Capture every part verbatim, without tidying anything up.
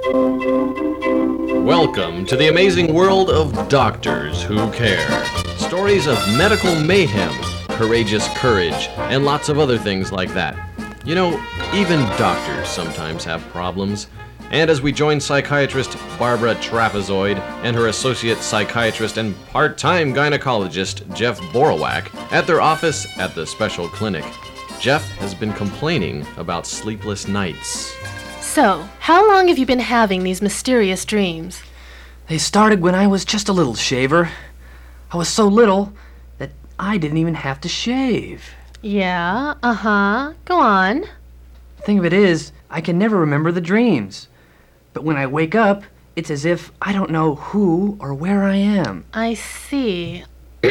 Welcome to the amazing world of Doctors Who Care. Stories of medical mayhem, courageous courage, and lots of other things like that. You know, even doctors sometimes have problems. And as we join psychiatrist Barbara Trapezoid and her associate psychiatrist and part-time gynecologist Jeff Borowak at their office at the special clinic, Jeff has been complaining about sleepless nights. So, how long have you been having these mysterious dreams? They started when I was just a little shaver. I was so little that I didn't even have to shave. Yeah, uh-huh. Go on. The thing of it is, I can never remember the dreams. But when I wake up, it's as if I don't know who or where I am. I see.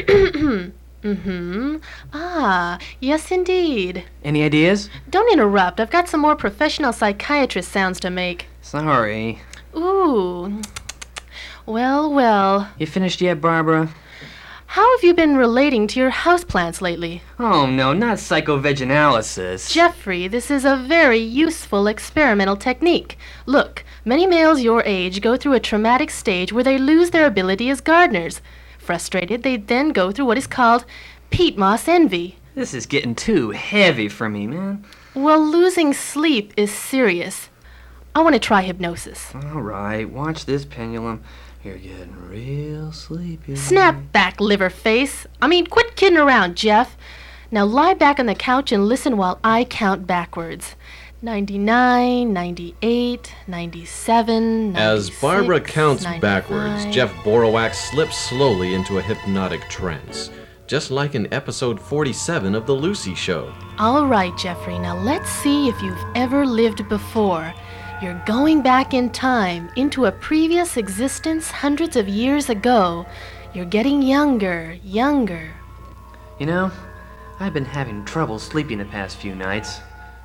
Mm-hmm. Ah, yes indeed. Any ideas? Don't interrupt. I've got some more professional psychiatrist sounds to make. Sorry. Ooh. Well, well. You finished yet, Barbara? How have you been relating to your houseplants lately? Oh, no, not psychovaginalysis. Jeffrey, this is a very useful experimental technique. Look, many males your age go through a traumatic stage where they lose their ability as gardeners. Frustrated, they then go through what is called peat moss envy. This is getting too heavy for me, man. Well, losing sleep is serious. I want to try hypnosis. All right, watch this pendulum. You're getting real sleepy. Snap back, liver face. I mean, quit kidding around, Jeff. Now lie back on the couch and listen while I count backwards. ninety-nine, ninety-eight, ninety-seven, As ninety-six, Barbara counts ninety-five. backwards, Jeff Borowak slips slowly into a hypnotic trance, just like in episode forty-seven of The Lucy Show. All right, Jeffrey, now let's see if you've ever lived before. You're going back in time, into a previous existence hundreds of years ago. You're getting younger, younger. You know, I've been having trouble sleeping the past few nights.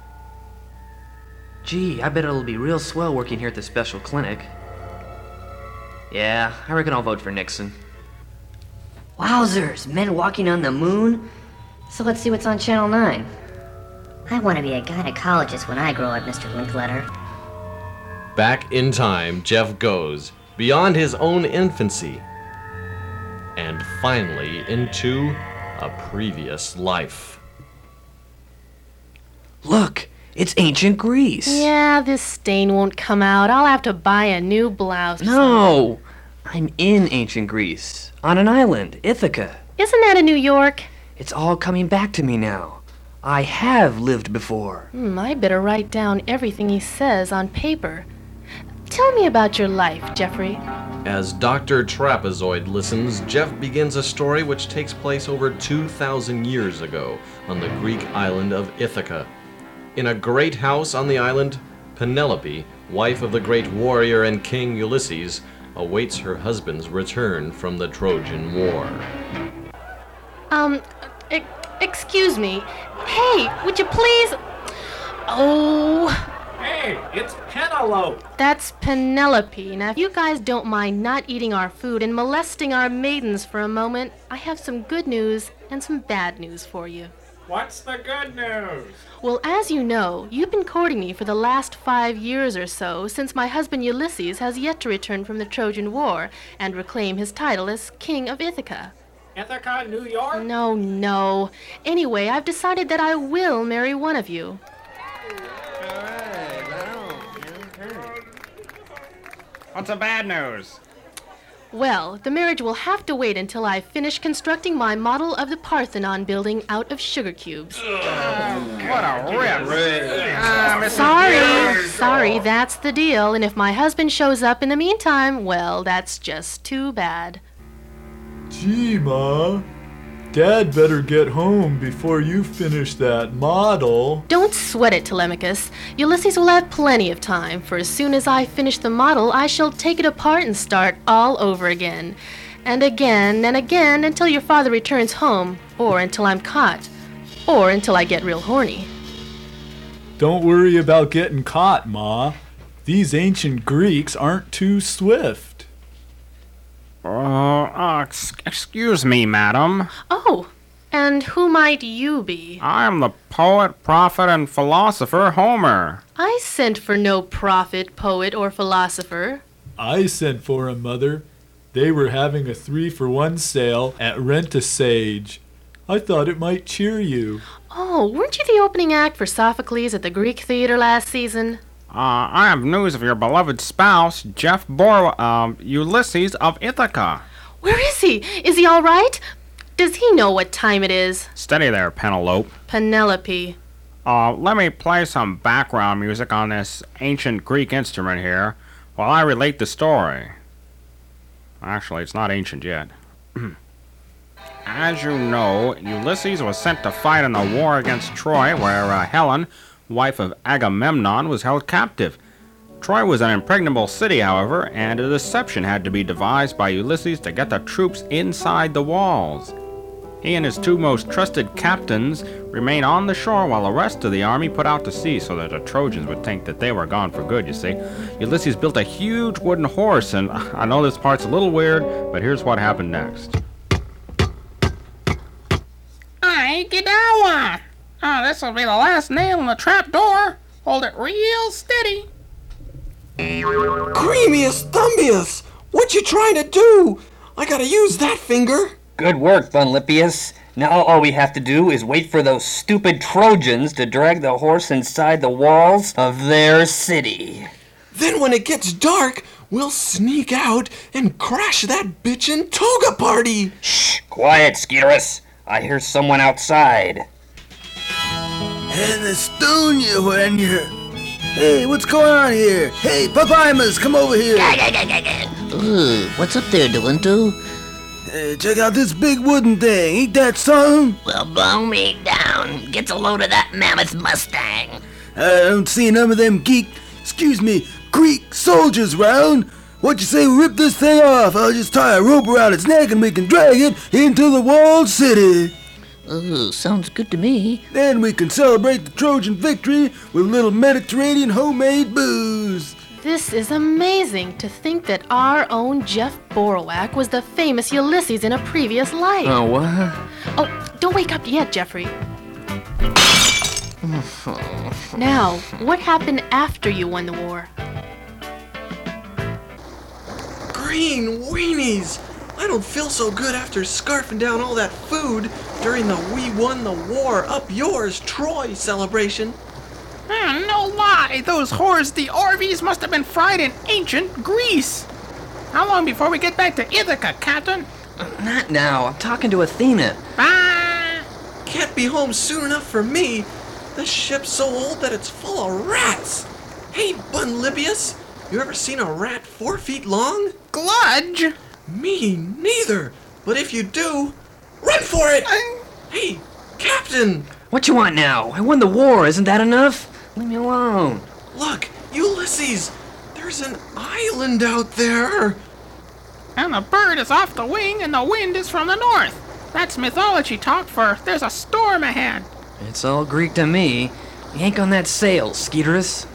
Gee, I bet it'll be real swell working here at the special clinic. Yeah, I reckon I'll vote for Nixon. Wowzers, men walking on the moon? So let's see what's on Channel nine. I want to be a gynecologist when I grow up, Mister Linkletter. Back in time, Jeff goes, beyond his own infancy, and finally into a previous life. Look, it's ancient Greece. Yeah, this stain won't come out. I'll have to buy a new blouse. No, I'm in ancient Greece, on an island, Ithaca. Isn't that in New York? It's all coming back to me now. I have lived before. Hmm, I better write down everything he says on paper. Tell me about your life, Jeffrey. As Doctor Trapezoid listens, Jeff begins a story which takes place over two thousand years ago on the Greek island of Ithaca. In a great house on the island, Penelope, wife of the great warrior and king Ulysses, awaits her husband's return from the Trojan War. Um, e- excuse me. Hey, would you please... Oh... Hey, it's Penelope. That's Penelope. Now, if you guys don't mind not eating our food and molesting our maidens for a moment, I have some good news and some bad news for you. What's the good news? Well, as you know, you've been courting me for the last five years or so, since my husband Ulysses has yet to return from the Trojan War and reclaim his title as King of Ithaca. Ithaca, New York? No, no. Anyway, I've decided that I will marry one of you. What's the bad news? Well, the marriage will have to wait until I finish constructing my model of the Parthenon building out of sugar cubes. What a rip. Ah, Missus Sorry, Gears. sorry, that's the deal. And if my husband shows up in the meantime, well, that's just too bad. Gee, Ma, Dad better get home before you finish that model. Don't sweat it, Telemachus. Ulysses will have plenty of time, for as soon as I finish the model, I shall take it apart and start all over again. And again and again until your father returns home, or until I'm caught, or until I get real horny. Don't worry about getting caught, Ma. These ancient Greeks aren't too swift. Uh, uh, ex- excuse me, madam. Oh, And who might you be? I am the poet, prophet, and philosopher Homer. I sent for no prophet, poet, or philosopher. I sent for 'em, Mother. They were having a three-for-one sale at Rent-A-Sage. I thought it might cheer you. Oh, weren't you the opening act for Sophocles at the Greek Theater last season? Uh, I have news of your beloved spouse, Jeff Bor- um, Ulysses of Ithaca. Where is he? Is he all right? Does he know what time it is? Steady there, Penelope. Penelope. Uh, let me play some background music on this ancient Greek instrument here while I relate the story. Actually, it's not ancient yet. As you know, Ulysses was sent to fight in the war against Troy, where uh, Helen, wife of Agamemnon, was held captive. Troy was an impregnable city, however, and a deception had to be devised by Ulysses to get the troops inside the walls. He and his two most trusted captains remained on the shore while the rest of the army put out to sea so that the Trojans would think that they were gone for good, you see. Ulysses built a huge wooden horse, and I know this part's a little weird, but here's what happened next. Aye, Gidawa! Oh, this'll be the last nail in the trap door. Hold it real steady. Creamius Thumbius! What you trying to do? I gotta use that finger. Good work, Bunlipius. Now all we have to do is wait for those stupid Trojans to drag the horse inside the walls of their city. Then when it gets dark, we'll sneak out and crash that bitchin' toga party. Shh! Quiet, Skeeterus. I hear someone outside. And the stone you when you're... Hey, what's going on here? Hey, Papimus, come over here. Ooh, what's up there, Delinto? Hey, check out this big wooden thing. Ain't that something? Well, blow me down. Gets a load of that mammoth Mustang. I don't see none of them geek, excuse me, Greek soldiers round. What you say we rip this thing off? I'll just tie a rope around its neck and we can drag it into the walled city. Ooh, sounds good to me. Then we can celebrate the Trojan victory with a little Mediterranean homemade booze. This is amazing to think that our own Jeff Borowak was the famous Ulysses in a previous life. Oh, what? Oh, don't wake up yet, Jeffrey. Now, what happened after you won the war? Green weenies! I don't feel so good after scarfing down all that food during the We Won the War Up Yours Troy celebration. Hmm, no lie, those whores, the Orvies, must have been fried in ancient Greece. How long before we get back to Ithaca, Captain? Not now. I'm talking to Athena. Ah! Can't be home soon enough for me. This ship's so old that it's full of rats. Hey, Bunlibius, you ever seen a rat four feet long? Gludge! Me neither. But if you do, run for it! Uh, Hey, Captain! What you want now? I won the war. Isn't that enough? Leave me alone. Look, Ulysses! There's an island out there! And the bird is off the wing and the wind is from the north. That's mythology talk for there's a storm ahead. It's all Greek to me. Yank on that sail, Skeeterus.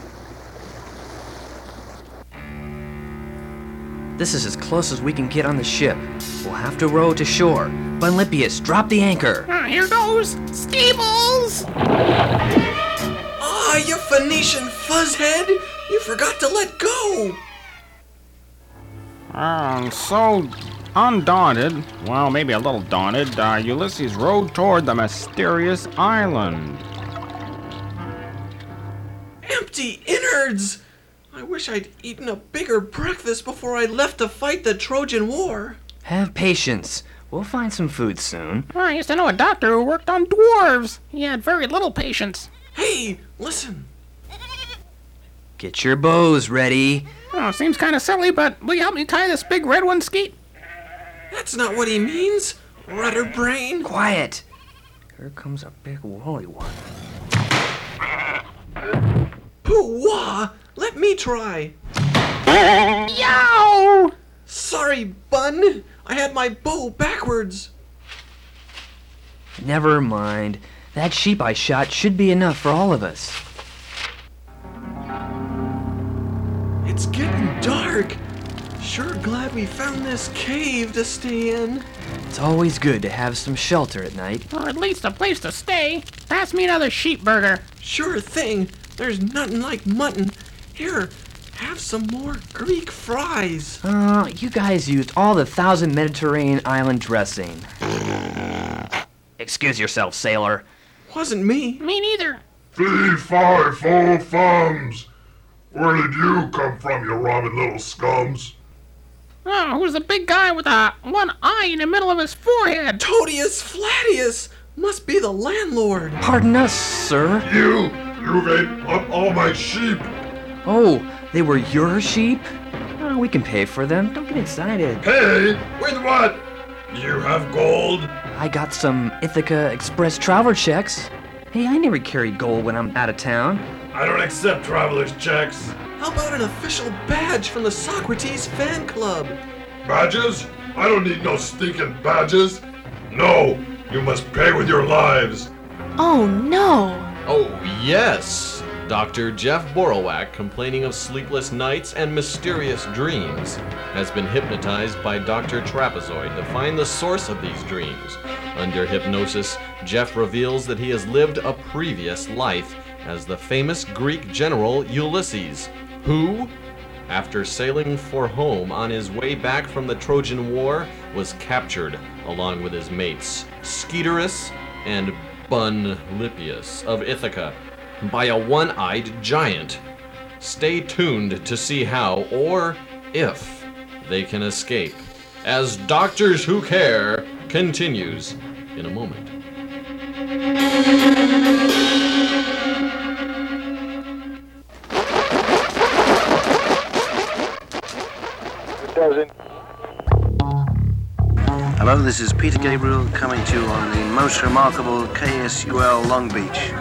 This is as close as we can get on the ship. We'll have to row to shore. Bunlipius, drop the anchor. Ah, here goes. Stables! Ah, you Phoenician fuzzhead! You forgot to let go! Um, so undaunted, well, maybe a little daunted, uh, Ulysses rode toward the mysterious island. Empty innards! I wish I'd eaten a bigger breakfast before I left to fight the Trojan War. Have patience. We'll find some food soon. I used to know a doctor who worked on dwarves. He had very little patience. Hey, listen. Get your bows ready. Oh, seems kind of silly, but will you help me tie this big red one, Skeet? That's not what he means, rudder brain. Quiet. Here comes a big woolly one. Pooh-wah! Let me try. Yow! Sorry, Bun. I had my bow backwards. Never mind. That sheep I shot should be enough for all of us. It's getting dark. Sure glad we found this cave to stay in. It's always good to have some shelter at night. Or at least a place to stay. Pass me another sheep burger. Sure thing. There's nothing like mutton. Here, have some more Greek fries. Uh, you guys used all the thousand Mediterranean island dressing. Excuse yourself, sailor. Wasn't me. Me neither. Fee, fi, fo, fums. Where did you come from, you robbing little scums? Oh, who's the big guy with a one eye in the middle of his forehead? Todius Flatius. Must be the landlord. Pardon us, sir. You! You've ate up all my sheep! Oh, they were your sheep? Oh, we can pay for them. Don't get excited. Pay? With what? You have gold? I got some Ithaca Express traveler checks. Hey, I never carry gold when I'm out of town. I don't accept traveler's checks. How about an official badge from the Socrates fan club? Badges? I don't need no stinking badges. No, you must pay with your lives. Oh no! Oh, yes! Doctor Jeff Borowak, complaining of sleepless nights and mysterious dreams, has been hypnotized by Doctor Trapezoid to find the source of these dreams. Under hypnosis, Jeff reveals that he has lived a previous life as the famous Greek general Ulysses, who, after sailing for home on his way back from the Trojan War, was captured along with his mates Sceterus and Bunlipius of Ithaca by a one-eyed giant. Stay tuned to see how, or if, they can escape, as Doctors Who Care continues in a moment. Hello, this is Peter Gabriel coming to you on the most remarkable K S U L Long Beach.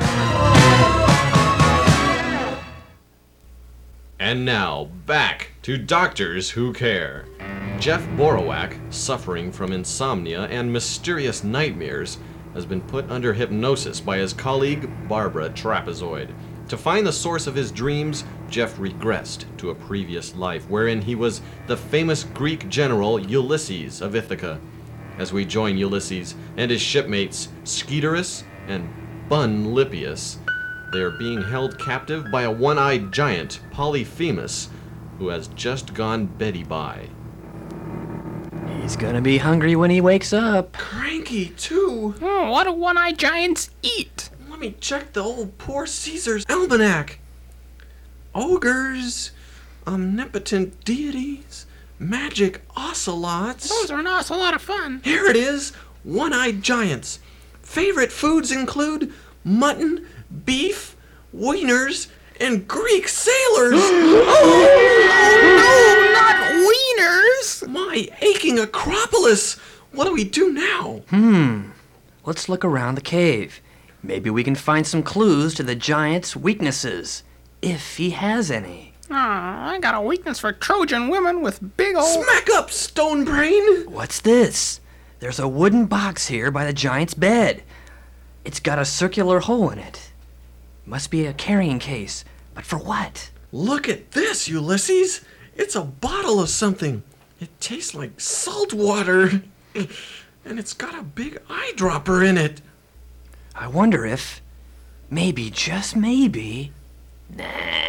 And now, back to Doctors Who Care. Jeff Borowak, suffering from insomnia and mysterious nightmares, has been put under hypnosis by his colleague Barbara Trapezoid. To find the source of his dreams, Jeff regressed to a previous life wherein he was the famous Greek general Ulysses of Ithaca. As we join Ulysses and his shipmates Sceterus and Bunlipius, they are being held captive by a one-eyed giant, Polyphemus, who has just gone Betty by. He's gonna be hungry when he wakes up. Cranky, too. Oh, what do one-eyed giants eat? Let me check the old poor Caesar's almanac. Ogres, omnipotent deities, magic ocelots. Those are an awful lot of fun. Here it is, one-eyed giants. Favorite foods include mutton, beef, wieners, and Greek sailors. Oh, no, not wieners! My aching Acropolis. What do we do now? Hmm. Let's look around the cave. Maybe we can find some clues to the giant's weaknesses, if he has any. Oh, I got a weakness for Trojan women with big old... Smack up, stone brain! What's this? There's a wooden box here by the giant's bed. It's got a circular hole in it. Must be a carrying case, but for what? Look at this, Ulysses. It's a bottle of something. It tastes like salt water. And it's got a big eyedropper in it. I wonder if, maybe, just maybe... Nah.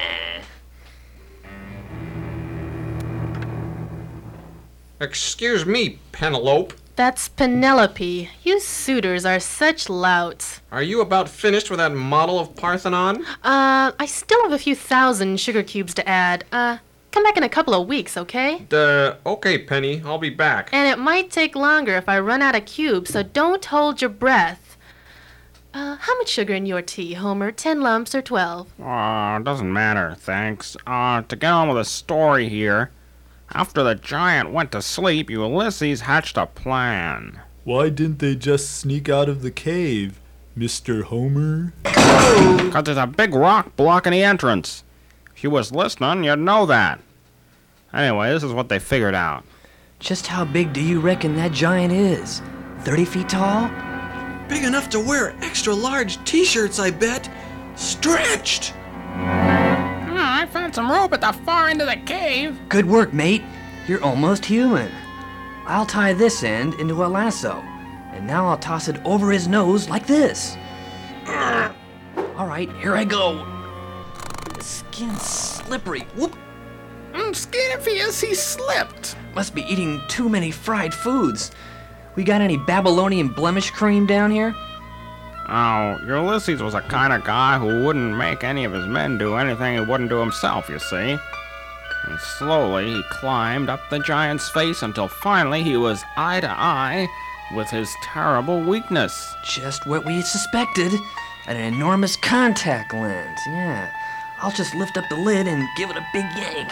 Excuse me, Penelope. That's Penelope. You suitors are such louts. Are you about finished with that model of Parthenon? Uh, I still have a few thousand sugar cubes to add. Uh, come back in a couple of weeks, okay? Uh, okay, Penny. I'll be back. And it might take longer if I run out of cubes, so don't hold your breath. Uh, how much sugar in your tea, Homer? Ten lumps or twelve? Uh, doesn't matter, thanks. Uh, to get on with the story here. After the giant went to sleep, Ulysses hatched a plan. Why didn't they just sneak out of the cave, Mister Homer? Because there's a big rock blocking the entrance. If you was listening, you'd know that. Anyway, this is what they figured out. Just how big do you reckon that giant is? Thirty feet tall? Big enough to wear extra large t-shirts, I bet. Stretched! Oh, I found some rope at the far end of the cave. Good work, mate. You're almost human. I'll tie this end into a lasso, and now I'll toss it over his nose like this. All right, here I go. The skin's slippery. Whoop. I'm scared for you, he slipped. Must be eating too many fried foods. We got any Babylonian blemish cream down here? Oh, Ulysses was the kind of guy who wouldn't make any of his men do anything he wouldn't do himself, you see. And slowly he climbed up the giant's face until finally he was eye to eye with his terrible weakness. Just what we suspected. An enormous contact lens, yeah. I'll just lift up the lid and give it a big yank.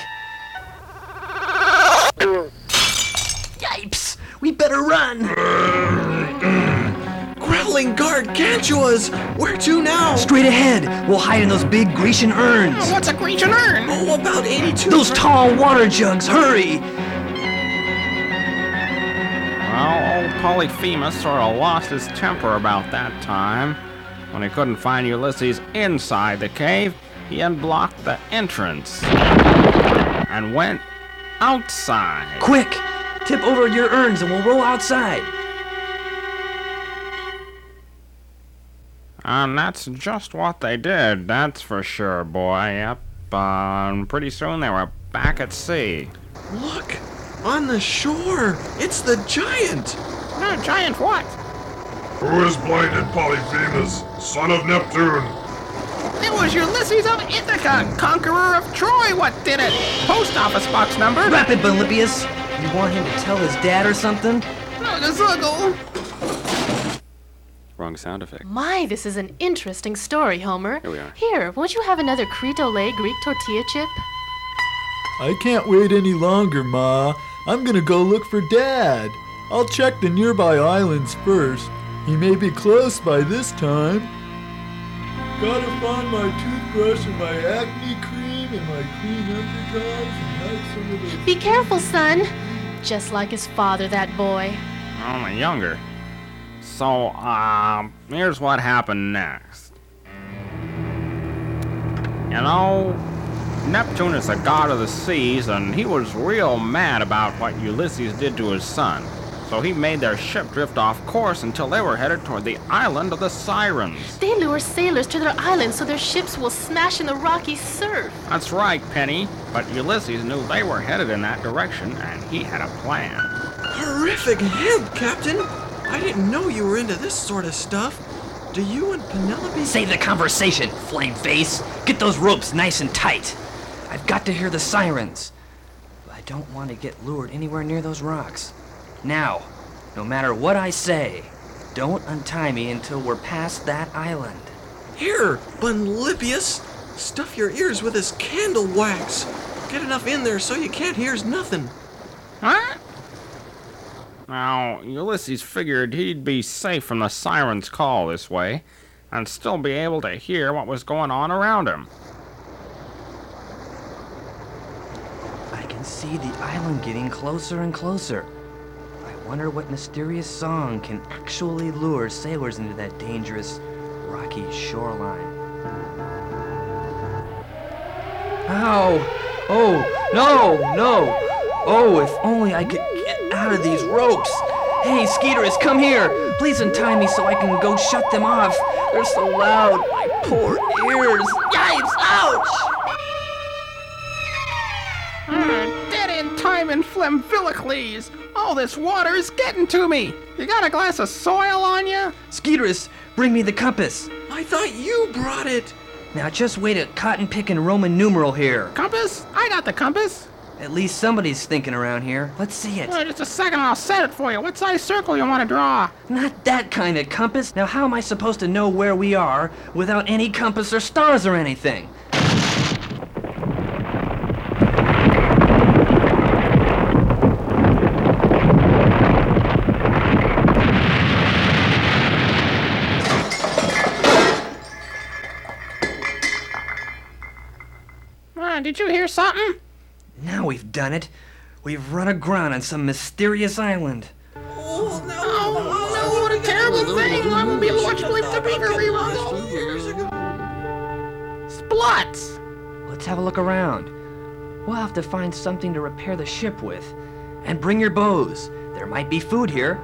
Yipes! We better run! Growling gargantuas! Where to now? Straight ahead! We'll hide in those big Grecian urns! Oh, what's a Grecian urn? Oh, about eighty-two... Those tall water jugs! Hurry! Well, old Polyphemus sort of lost his temper about that time. When he couldn't find Ulysses inside the cave, he unblocked the entrance and went outside. Quick! Tip over your urns and we'll roll outside. And that's just what they did, that's for sure, boy. Yep, uh, and pretty soon they were back at sea. Look! On the shore! It's the giant! No, giant what? Who is blinded Polyphemus, son of Neptune? It was Ulysses of Ithaca, conqueror of Troy, what did it? Post office box number. Rapid, Polybius! You want him to tell his dad or something? Zuggle. Wrong sound effect. My, this is an interesting story, Homer. Here we are. Here, won't you have another Frito-Lay Greek tortilla chip? I can't wait any longer, Ma. I'm gonna go look for Dad. I'll check the nearby islands first. He may be close by this time. Gotta find my toothbrush and my acne cream and my clean underdrawers and have some of those... Be careful, son. Just like his father, that boy. Only younger. So, um, here's what happened next. You know, Neptune is the god of the seas, and he was real mad about what Ulysses did to his son. So he made their ship drift off course until they were headed toward the island of the Sirens. They lure sailors to their island so their ships will smash in the rocky surf. That's right, Penny. But Ulysses knew they were headed in that direction, and he had a plan. Horrific hint, Captain! I didn't know you were into this sort of stuff. Do you and Penelope... Save the conversation, flame face! Get those ropes nice and tight! I've got to hear the sirens. I don't want to get lured anywhere near those rocks. Now, no matter what I say, don't untie me until we're past that island. Here, Bunlipius! Stuff your ears with this candle wax. Get enough in there so you can't hear nothing. Huh? Now, Ulysses figured he'd be safe from the sirens' call this way, and still be able to hear what was going on around him. I can see the island getting closer and closer. I wonder what mysterious song can actually lure sailors into that dangerous, rocky shoreline. Ow! Oh, no, no! Oh, if only I could get out of these ropes! Hey, Skeeterus, come here! Please untie me so I can go shut them off. They're so loud, my poor ears. Yipes! Ouch! Uh, dead in time in Phlemphilocles. All this water is getting to me. You got a glass of soil on you? Skeeterus, bring me the compass. I thought you brought it. Now just wait a cotton-picking Roman numeral here. Compass? I got the compass. At least somebody's thinking around here. Let's see it. Uh, just a second, I'll set it for you. What size circle you want to draw? Not that kind of compass. Now how am I supposed to know where we are without any compass or stars or anything? Uh, did you hear something? Now we've done it. We've run aground on some mysterious island. Oh, no. Oh, no, what a terrible thing. I will be watching the beaver reruns. Spluts! Let's have a look around. We'll have to find something to repair the ship with. And bring your bows. There might be food here.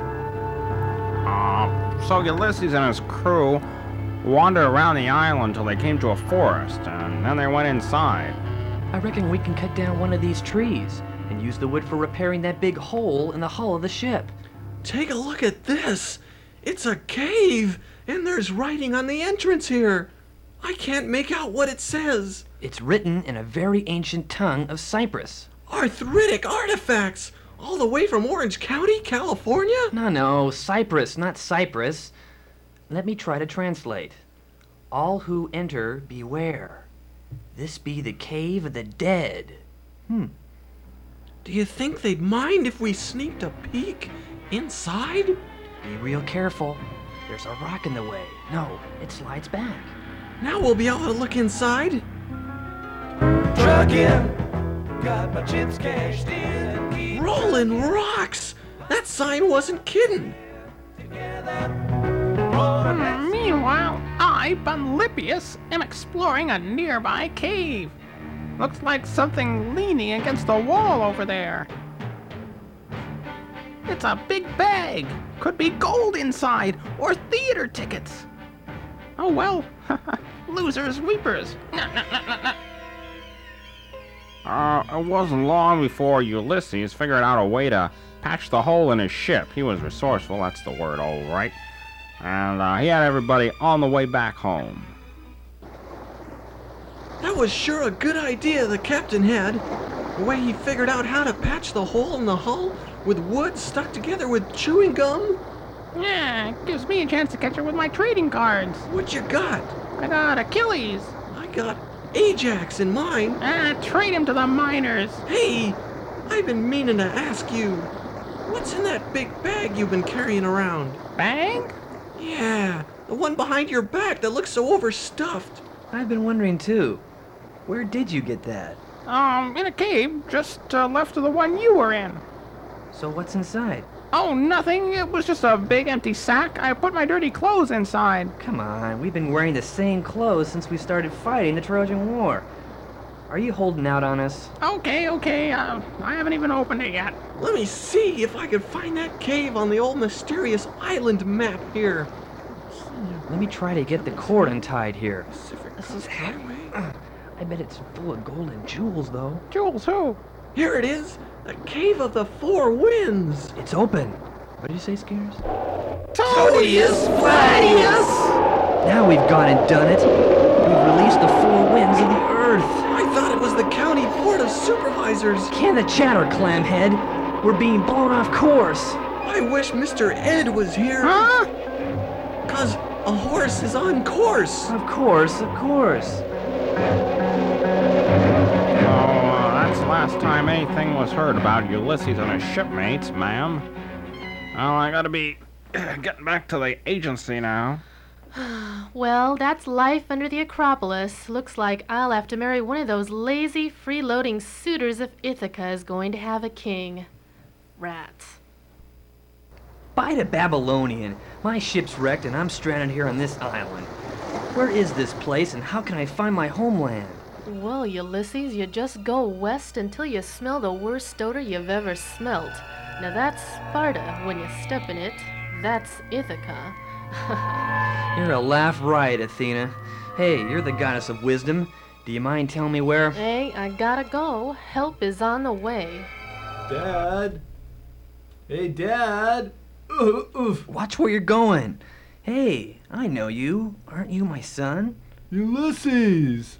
Uh, so Ulysses and his crew wandered around the island till they came to a forest, and then they went inside. I reckon we can cut down one of these trees and use the wood for repairing that big hole in the hull of the ship. Take a look at this. It's a cave, and there's writing on the entrance here. I can't make out what it says. It's written in a very ancient tongue of Cyprus. Arthritic artifacts! All the way from Orange County, California? No, no, Cyprus, not Cyprus. Let me try to translate. All who enter, beware. This be the cave of the dead. Hmm. Do you think they'd mind if we sneaked a peek inside? Be real careful. There's a rock in the way. No, it slides back. Now we'll be able to look inside. Truckin', got my chips cashed in. Keep Rolling rocks! That sign wasn't kidding. Hmm, meanwhile, I, Bunlipius, am exploring a nearby cave. Looks like something leaning against the wall over there. It's a big bag. Could be gold inside, or theater tickets. Oh well, losers weepers. Nah, nah, nah, nah, nah. Uh, it wasn't long before Ulysses figured out a way to patch the hole in his ship. He was resourceful, that's the word, all right. And uh, he had everybody on the way back home. That was sure a good idea the captain had. The way he figured out how to patch the hole in the hull with wood stuck together with chewing gum. Yeah, it gives me a chance to catch up with my trading cards. What you got? I got Achilles. I got Ajax in mine. Ah, trade him to the miners. Hey, I've been meaning to ask you, what's in that big bag you've been carrying around? Bag? Yeah, the one behind your back that looks so overstuffed. I've been wondering too. Where did you get that? Um, in a cave, just uh, left of the one you were in. So what's inside? Oh, nothing. It was just a big empty sack. I put my dirty clothes inside. Come on, we've been wearing the same clothes since we started fighting the Trojan War. Are you holding out on us? Okay, okay. Uh, I haven't even opened it yet. Let me see if I can find that cave on the old mysterious island map here. Let me try to get the cord untied here. This is highway. I bet it's full of gold and jewels, though. Jewels who? Here it is. The Cave of the Four Winds. It's open. What did you say, Scares? Todius Fladius! Now we've gone and done it. We've released the four winds of the earth. I thought it was the County Board of Supervisors. Can the chatter, Clamhead. We're being blown off course. I wish Mister Ed was here. Huh? Cause a horse is on course. Of course, of course. Last time anything was heard about Ulysses and his shipmates, ma'am. Well, I gotta be getting back to the agency now. Well, that's life under the Acropolis. Looks like I'll have to marry one of those lazy, freeloading suitors if Ithaca is going to have a king. Rats. Bite a Babylonian. My ship's wrecked and I'm stranded here on this island. Where is this place and how can I find my homeland? Well, Ulysses, you just go west until you smell the worst odor you've ever smelt. Now that's Sparta when you step in it. That's Ithaca. You're a laugh right, Athena. Hey, you're the goddess of wisdom. Do you mind telling me where? Hey, I gotta go. Help is on the way. Dad? Hey, Dad? Oof, oof. Watch where you're going. Hey, I know you. Aren't you my son? Ulysses!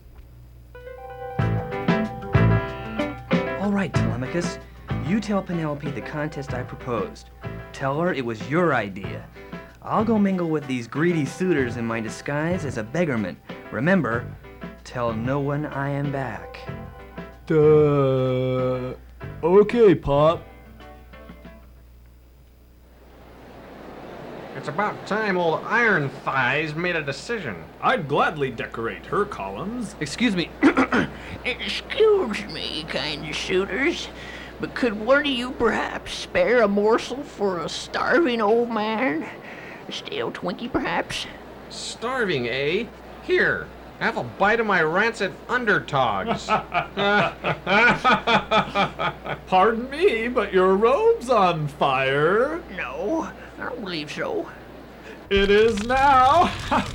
All right, Telemachus. You tell Penelope the contest I proposed. Tell her it was your idea. I'll go mingle with these greedy suitors in my disguise as a beggarman. Remember, tell no one I am back. Duh. Okay, Pop. It's about time old Iron Thighs made a decision. I'd gladly decorate her columns. Excuse me. Excuse me, kind suitors, but could one of you perhaps spare a morsel for a starving old man? A stale Twinkie, perhaps? Starving, eh? Here, Have a bite of my rancid undertogs. Pardon me, but your robe's on fire. No, I don't believe so. It is now.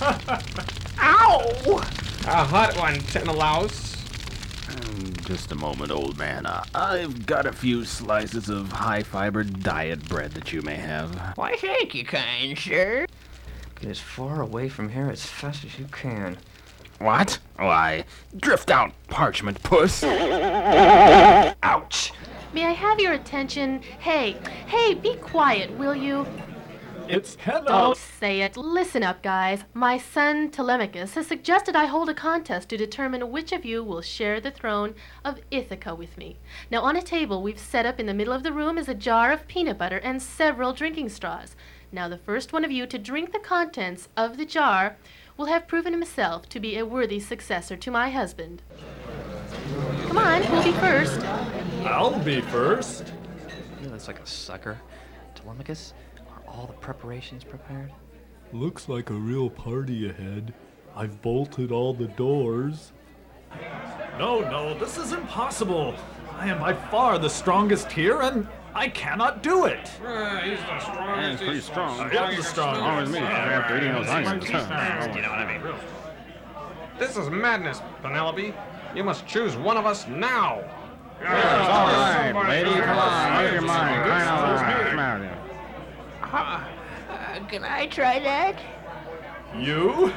Ow! A hot one, Tinalaus. Um, just a moment, old man. Uh, I've got a few slices of high-fiber diet bread that you may have. Why, thank you, kind sir. Get as far away from here as fast as you can. What? Why, drift out, parchment puss. Ouch! May I have your attention? Hey, hey, be quiet, will you? It's Henna. Don't say it. Listen up, guys. My son, Telemachus, has suggested I hold a contest to determine which of you will share the throne of Ithaca with me. Now, on a table we've set up in the middle of the room is a jar of peanut butter and several drinking straws. Now, the first one of you to drink the contents of the jar will have proven himself to be a worthy successor to my husband. Come on, who'll be first? I'll be first. You know, that's like a sucker. Telemachus? All the preparations prepared? Looks like a real party ahead. I've bolted all the doors. No, no, this is impossible. I am by far the strongest here, and I cannot do it. Uh, he's the strongest. Yeah, it's pretty strong. I am the strongest. Strong as me, after eating those onions. You know what I mean? This is madness, Penelope. You must choose one of us now. All right, lady, come on, make your mind. Crying out loud. Come out here. Uh, can I try that? You?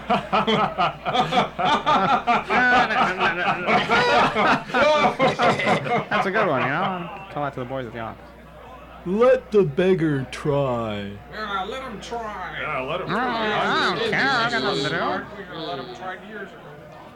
That's a good one, you know? Tell that to the boys at the office. Let the beggar try. Yeah, let him try. Yeah, let him Oh, I don't care. I got nothing to do. We're gonna let him try years ago.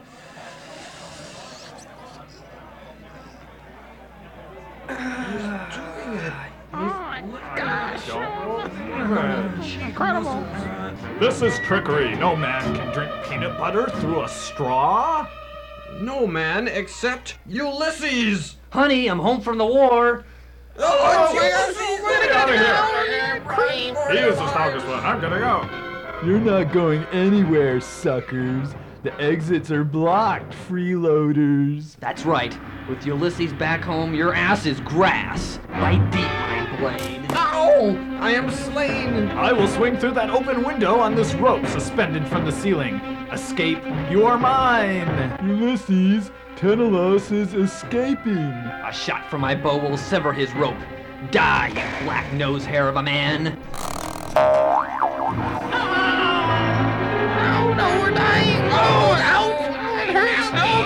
Oh my gosh. Incredible. This is trickery. No man can drink peanut butter through a straw. No man except Ulysses. Honey, I'm home from the war. Oh, Get out of here. He is the strongest one. I'm gonna go. You're not going anywhere, suckers. The exits are blocked, freeloaders. That's right. With Ulysses back home, your ass is grass. Bite deep, my blade. Ow! I am slain. I will swing through that open window on this rope suspended from the ceiling. Escape, you are mine. Ulysses, Tenelos is escaping. A shot from my bow will sever his rope. Die, you black nose hair of a man. Oh no, we're dying. Oh, ouch. It hurts. Oh,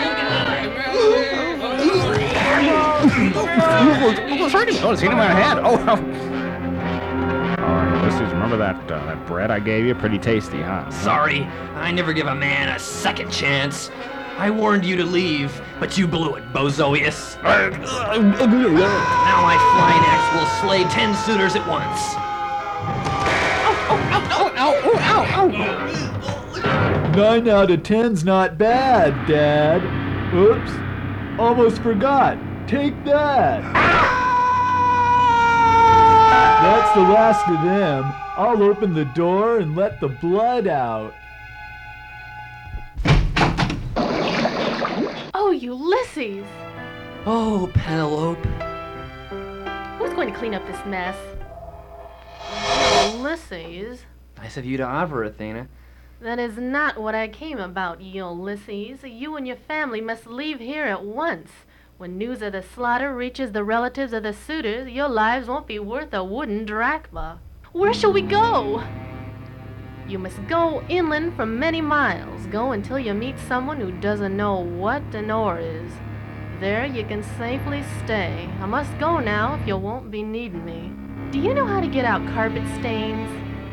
Who was hurting? Oh, it's hitting my head. Oh, oh. All right, Ulysses, remember that uh, that bread I gave you? Pretty tasty, huh? Sorry, I never give a man a second chance. I warned you to leave, but you blew it, Bozoius. Now my flying axe will slay ten suitors at once. Nine out of ten's not bad, Dad. Oops. Almost forgot. Take that. That's the last of them. I'll open the door and let the blood out. Oh, Ulysses! Oh, Penelope. Who's going to clean up this mess? Ulysses? Nice of you to offer, Athena. That is not what I came about, Ulysses. You and your family must leave here at once. When news of the slaughter reaches the relatives of the suitors, your lives won't be worth a wooden drachma. Where shall we go? You must go inland for many miles. Go until you meet someone who doesn't know what an oar is. There you can safely stay. I must go now if you won't be needing me. Do you know how to get out carpet stains?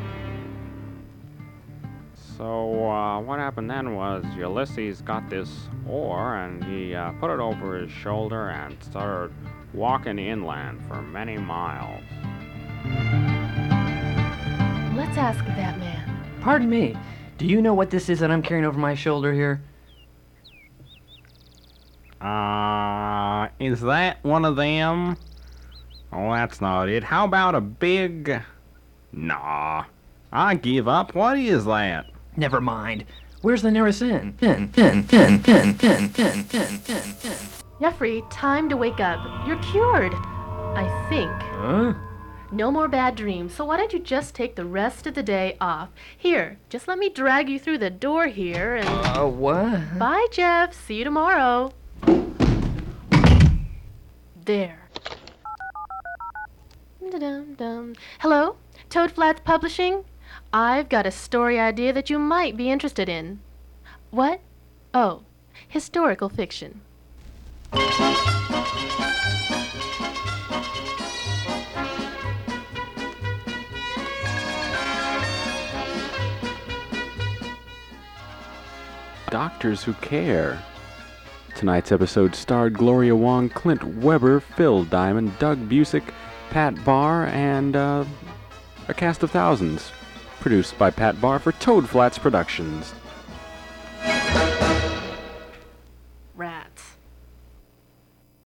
So, uh, what happened then was Ulysses got this oar and he uh, put it over his shoulder and started walking inland for many miles. Let's ask that man. Pardon me, do you know what this is that I'm carrying over my shoulder here? Uh, is that one of them? Oh, that's not it. How about a big... Nah, I give up. What is that? Never mind. Where's the nearest inn? Inn, inn, inn, inn, inn, inn, inn, inn, inn. Jeffrey, time to wake up. You're cured. I think. Huh? No more bad dreams, so why don't you just take the rest of the day off? Here, just let me drag you through the door here and... Uh, what? Bye, Jeff. See you tomorrow. There. Dum-dum-dum. Hello? Toad Flats Publishing? I've got a story idea that you might be interested in. What? Oh, historical fiction. Doctors Who Care. Tonight's episode starred Gloria Wong, Clint Weber, Phil Diamond, Doug Busick, Pat Barr, and uh, a cast of thousands. Produced by Pat Barr for Toad Flats Productions.